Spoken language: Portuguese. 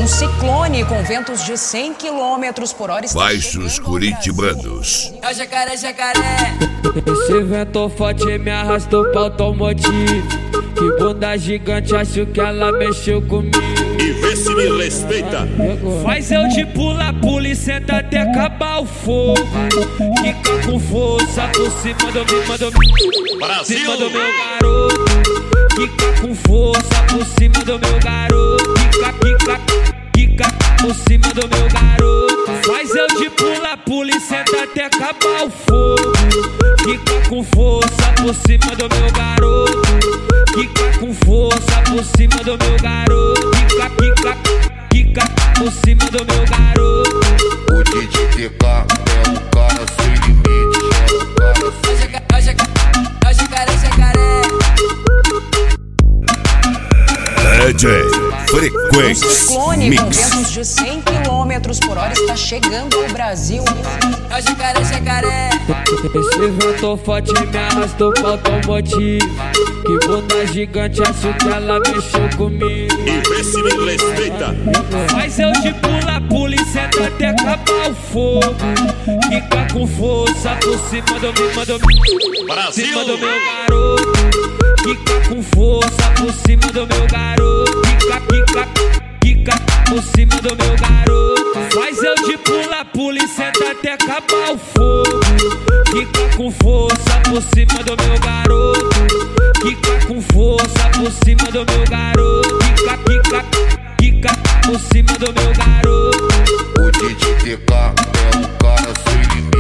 Um ciclone com ventos de 100 km por hora está Baixos curitibanos. É o jacaré, jacaré. Esse vento forte me arrastou pra automotivo. Que bunda gigante, acho que ela mexeu comigo. E vê se me respeita. Faz eu de pula e senta até acabar o fogo. Quica com força por cima do meu, Brasil. cima do meu garoto. Quica com força por cima do meu garoto. Quica por cima do meu garoto. Faz eu de pula e senta até acabar o fogo. Quica com força por cima do meu garoto. Quica com força por cima do meu garoto. Quica por cima do meu garoto. O DJ TK é um cara sem limite. É o jacaré, jacaré. DJ Um Frequência ciclone com Mix. ventos de 100 km por hora está chegando ao Brasil. É o jacaré, jacaré. Esse vento forte me arrastou pra automotivo. Que bunda gigante, acho que ela mexeu comigo. E vê se me respeita. Faz eu de pula e senta até acabar o fogo. Quica com força por cima do meu, Brasil. cima do meu garoto. Quica com força por cima do meu garoto. Quica por cima do meu garoto. Faz eu de pula e senta até acabar o fogo. Quica com força por cima do meu garoto. Quica com força por cima do meu garoto. Quica por cima do meu garoto. O DJ TK é um cara sem limite.